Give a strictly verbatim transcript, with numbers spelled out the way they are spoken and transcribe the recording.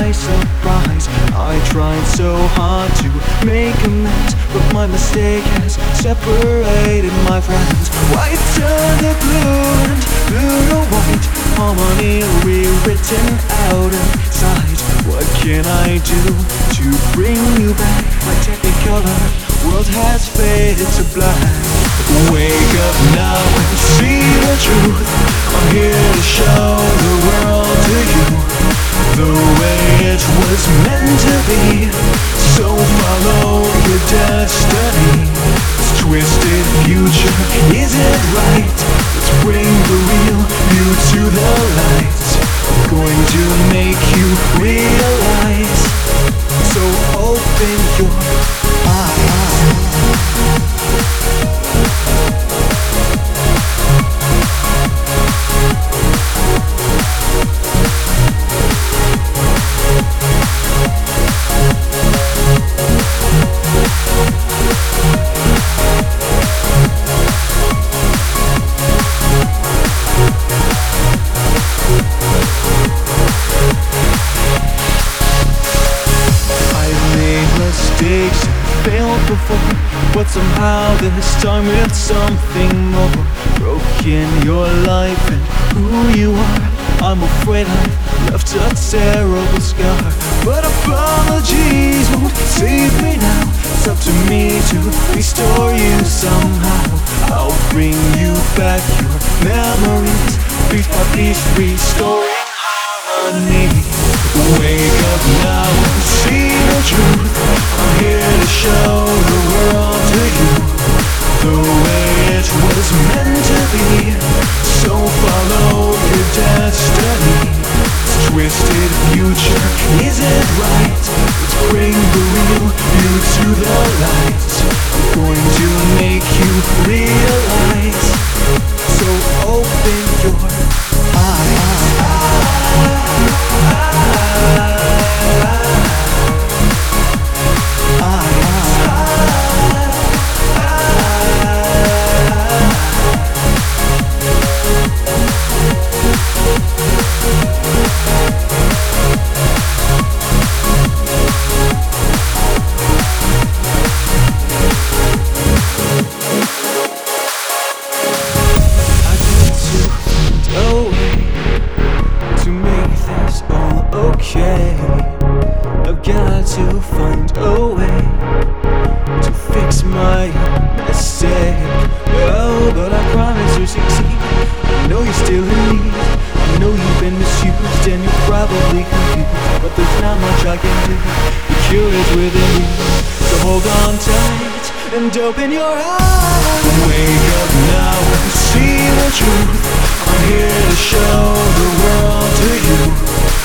by surprise. I tried so hard to make amends, but my mistake has separated my friends. White turned to blue and blue to white, harmony rewritten out of sight. What can I do to bring you back? My technicolor world has faded to black. Wake up now and see the truth. I'm here to show the world to you the way it was meant to be. So follow your destiny. This twisted future isn't right. Let's bring the real you to the light. I'm going to make you realize. So open your eyes. Mistakes have failed before, but somehow this time it's something more. Broken your life and who you are. I'm afraid I've left a terrible scar, but apologies won't save me now. It's up to me to restore you somehow. I'll bring you back your memories, piece by piece, restoring harmony. Wake up now and see the truth. I'm here to show the world to you the way it was meant to be. So follow your destiny. This twisted future isn't right. Let's bring the real you to the light. I'm going to make you realize. So open your eyes. I've got to find a way to fix my mistake. Oh, but I promise to succeed. I know you're still in need. I know you've been misused and you're probably confused, but there's not much I can do. The cure is within you, so hold on tight and open your eyes. Wake up now and see the truth. I'm here to show the world to you